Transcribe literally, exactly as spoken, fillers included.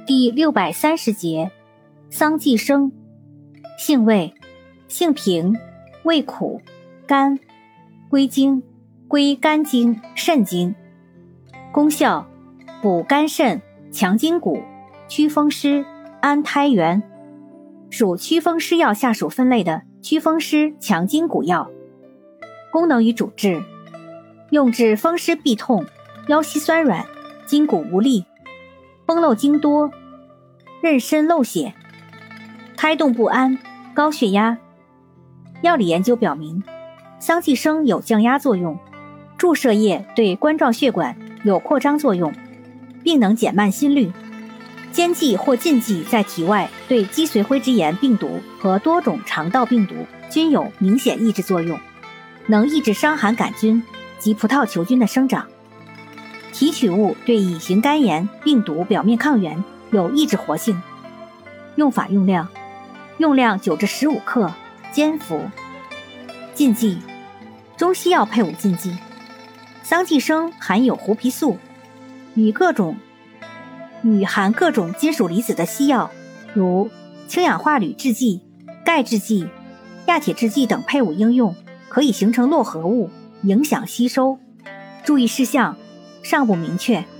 第六百三十节，桑寄生。性味：性平，味苦，甘，归经，归肝经、肾经。功效：补肝肾，强筋骨，祛风湿，安胎元。属祛风湿药下属分类的祛风湿强筋骨药。功能与主治：用治风湿痹痛、腰膝酸软、筋骨无力、崩漏经多、妊娠漏血、胎动不安、高血压。药理研究表明，桑寄生有降压作用，注射液对冠状血管有扩张作用，并能减慢心率。间剂或禁剂在体外对脊髓灰质炎病毒和多种肠道病毒均有明显抑制作用，能抑制伤寒杆菌及葡萄球菌的生长。提取物对乙型肝炎病毒表面抗原有抑制活性。用法用量：用量九至十五克，煎服。禁忌：中西药配伍禁忌。桑寄生含有胡皮素，与各种与含各种金属离子的西药，如氢氧化铝制剂、钙制剂、亚铁制剂等配伍应用，可以形成络合物，影响吸收。注意事项尚不明确。